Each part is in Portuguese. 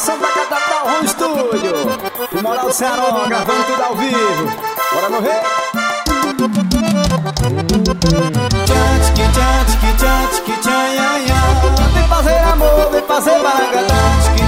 direção da Catatal Home Studio. O Moral do Ceará, gravando tudo ao vivo. Bora morrer? Vem fazer amor, vem fazer baragatá.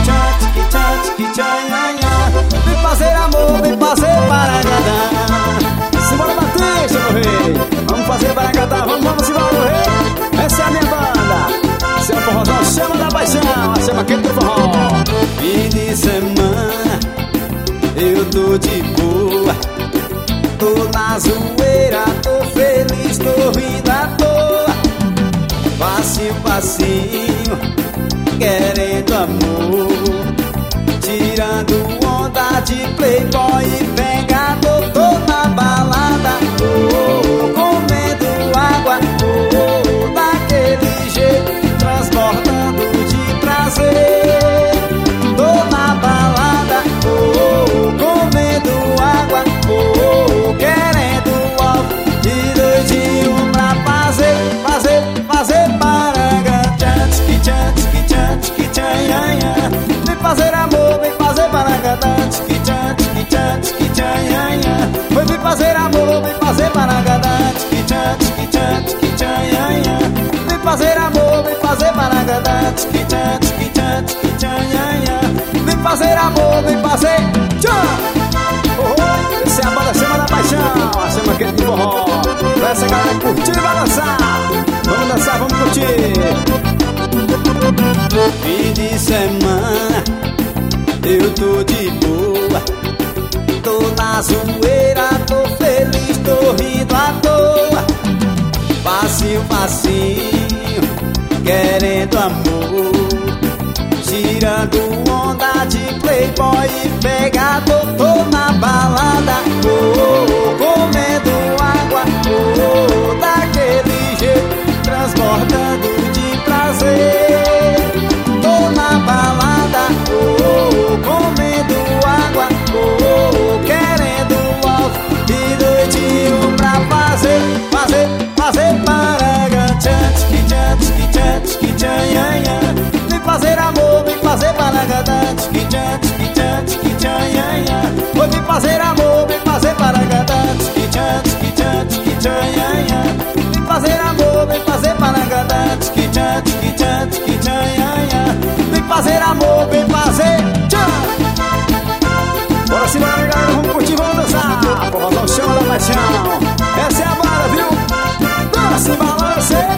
Vem fazer amor, vem fazer baragatá. Simbora Batista, meu rei. Vamos fazer baragatá, vamos embora, meu rei. Essa é a minha banda. Seu forrozão, chama da paixão, chama quem do forró. Fim de semana, eu tô de boa. Tô na zoeira, tô feliz, tô rindo à toa. Passinho, passinho, querendo amor. Tirando onda de playboy e pegador. Tô na balada, comendo água, daquele jeito, transbordando de prazer. Tô na balada, comendo água, querendo algo de doidinho pra fazer paragatã. Vem fazer amor, vem fazer paragatã. Vem fazer amor, vem fazer paragatã. Vem fazer amor, vem fazer paragatã. Vem fazer amor, vem fazer Essa é a banda Chama da Paixão, chama quem do forró. Pra essa galera curtir e vai dançar. Vamos dançar, vamos curtir. Fim de semana, eu tô de boa. Tô na zoeira, tô feliz, tô rindo à toa. Passinho, passinho, querendo amor. Tirando onda de playboy e pegador. Tô na balada, comendo água, daquele jeito, transbordando de prazer. Tô na balada, comendo água, querendo algo de doidinho pra fazer paragatã. Vem fazer amor, vem fazer paragatã. Vou vem fazer amor, vem fazer paragatã. Vem fazer amor, vem fazer paragatã. Vem fazer amor, vem fazer Bora se embora, galera, vamos curtir, vamos dançar. Forrozão Chama da Paixão. Essa é a banda, viu? Dança e balança.